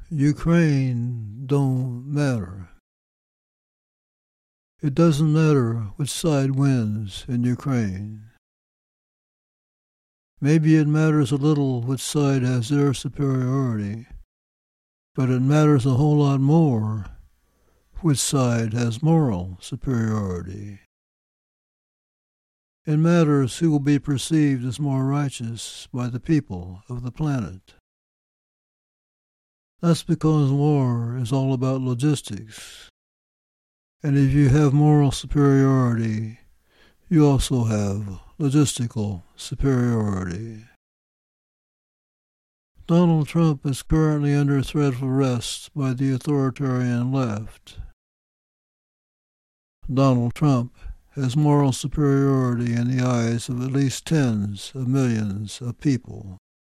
Ukraine don't matter. It doesn't matter which side wins in Ukraine. Maybe it matters a little which side has air superiority, but it matters a whole lot more which side has moral superiority. It matters who will be perceived as more righteous by the people of the planet. That's because war is all about logistics. And if you have moral superiority, you also have logistical superiority. Donald Trump is currently under threat of arrest by the authoritarian left. Donald Trump has moral superiority in the eyes of at least tens of millions of people.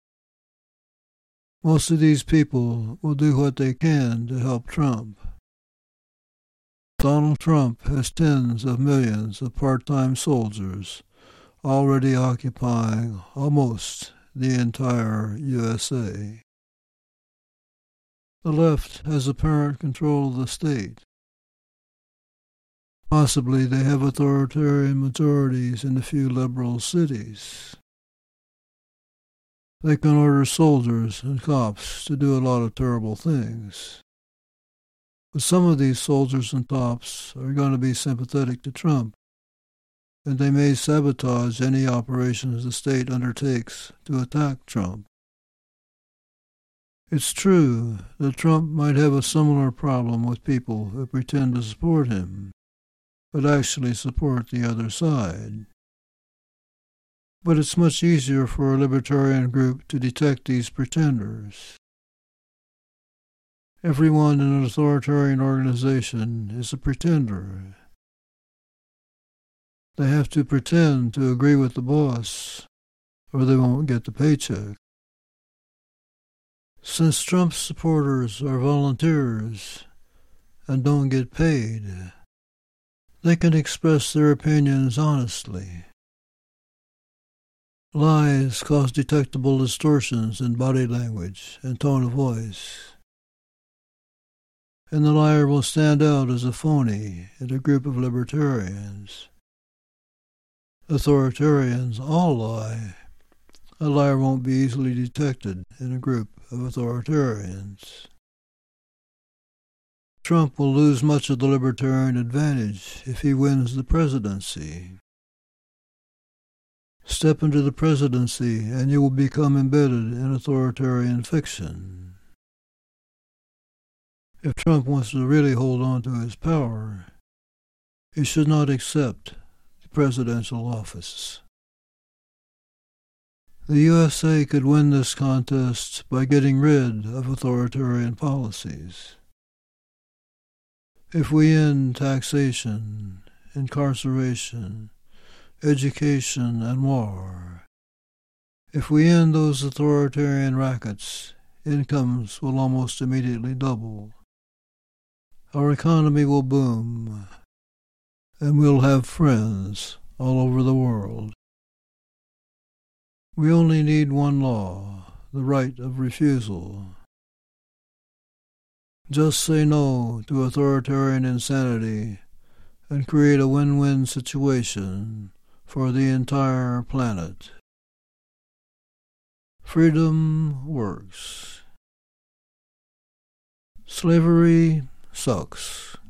Most of these people will do what they can to help Trump. Donald Trump has tens of millions of part-time soldiers already occupying almost the entire USA. The left has apparent control of the state. Possibly they have authoritarian majorities in a few liberal cities. They can order soldiers and cops to do a lot of terrible things. But some of these soldiers and cops are going to be sympathetic to Trump, and they may sabotage any operations the state undertakes to attack Trump. It's true that Trump might have a similar problem with people who pretend to support him, but actually support the other side. But it's much easier for a libertarian group to detect these pretenders. Everyone in an authoritarian organization is a pretender. They have to pretend to agree with the boss, or they won't get the paycheck. Since Trump's supporters are volunteers and don't get paid, they can express their opinions honestly. Lies cause detectable distortions in body language and tone of voice, and the liar will stand out as a phony in a group of libertarians. Authoritarians all lie. A liar won't be easily detected in a group of authoritarians. Trump will lose much of the libertarian advantage if he wins the presidency. Step into the presidency and you will become embedded in authoritarian fiction. If Trump wants to really hold on to his power, he should not accept the presidential office. The USA could win this contest by getting rid of authoritarian policies. If we end taxation, incarceration, education, and war, if we end those authoritarian rackets, incomes will almost immediately double. Our economy will boom, and we'll have friends all over the world. We only need one law, the right of refusal. Just say no to authoritarian insanity and create a win-win situation for the entire planet. Freedom works. Slavery sucks.